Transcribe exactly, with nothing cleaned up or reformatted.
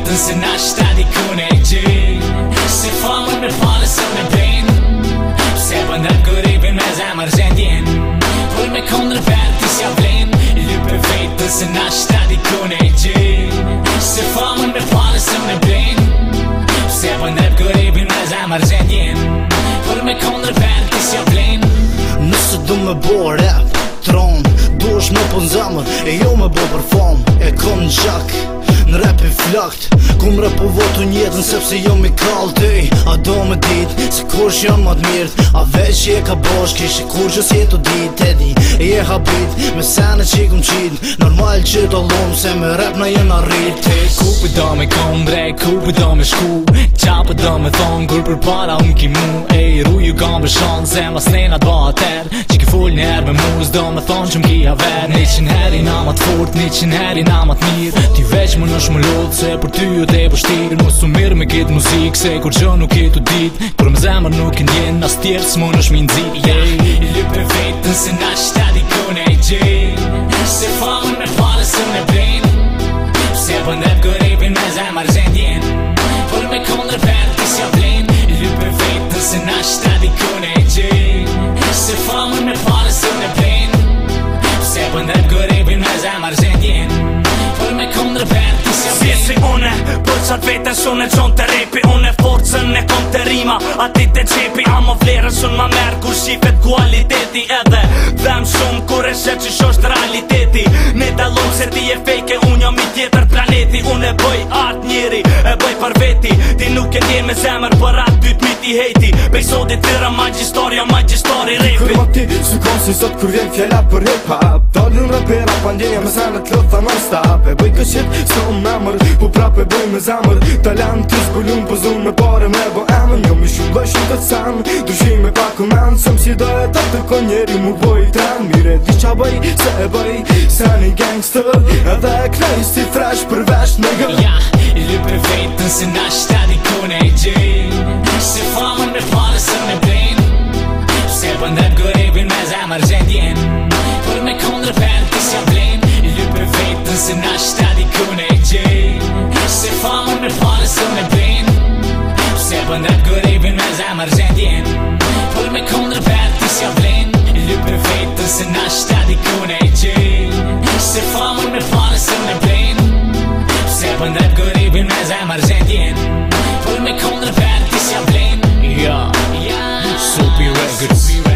vetën se na shtati kune e gjin Se famën me pale se me blin Se bëndrep këripin me zemër zendjen Për me kondrë verti s'ja vlin Lype vetën se na shtati kune e gjin Se famën me pale se me blin Se bëndrep këripin me zemër zendjen Për me kondrë verti s'ja vlin Nëse du me bo rap, tron Du është me po n'zamër e jo me bo për fam E kom në gjak, në rap i flakt Kum rap po votu njetën sepse jo mi kallt ej A do me dit, se kur që janë mat mirt A veç që e ka bosh, kishe kur që s'jetu dit Edi, e je habit, me sene që i kum qit Normal që do lom, se me rap na jen arrit Ku për do me kom bre, ku për do me shku Qa për do me thon, kur për para unë ki mu Ej, ruju kam për shanë, se mas nena t'ba ater Që ki full njerë me mu, s'do me thon që m'ki haver Një qin heri na mat fort, një qin heri na mat mirë Ty veç më nësh më lot, se për ty jo te pështir Mos u mirë me kitë muzik, se kur që nuk kitë u dit Kur më zemër nuk n'jen, as tjerë s'mo nësh mi n'zi yeah. Lype vetën se na shtati kune e gjin Se famën me pale se me blin Se bëndrep këripin me zemër zendjen Për me kondrë verti s'ja vlin Lype vetën se na shtati kune e gjin Se famën me pale se me blin Se bëndrep këripin me zemër zendjen Për me kondrë verti s'ja vlin Si une, për qatë vetën sun e gjon të repi Une forcën e kom të rima, ati të gjepi Amo vlerën sun ma merë kur shifet kualiteti Edhe dhem shumë kur e shet që shosht realiteti Ne dalon se ti e fejke, unë jam i tjetër planeti Unë e bëj art njeri, e bëj për veti Ti nuk e ndjen me zemër për atë dyt mi ti hejti Pej sotit tëra magjistori, o magjistori repi Kur ma ti, su kon si sot kur vjen fjella për hip-hop Dalin rapera, pandjenja me senet lëtha non-stop E bëj këshit, s'kom memër, po prap e bëj me zemër Talent të zbulun, pëzun me pare me bo emën Jo mi shumë bëj shumë të can, dushim me pak kumen Sëm si do e të të kon njeri mu bëj tren Mire di qa bëj, se e bëj, se një gangster Edhe e knaj si fresh për vesh në gë Ja, lype vetën se na shtati kune e gjin Se famën me pale se me blin Se bëndrep këripin me zemër zendjen Për me kondrë verti s'ja vlin Lype vetën se na shtati kune e gjin Se famën me pale se me blin Se bëndrep këripin me zemër zendjen Për me kondrë verti s'ja vlin Lype vetën se na shtati kune e gjin Se famën me pale se me blin Se bëndrep këripin me zemër zendjen Për me kondrë verti s'ja vlin Ja, ja, Sopi Records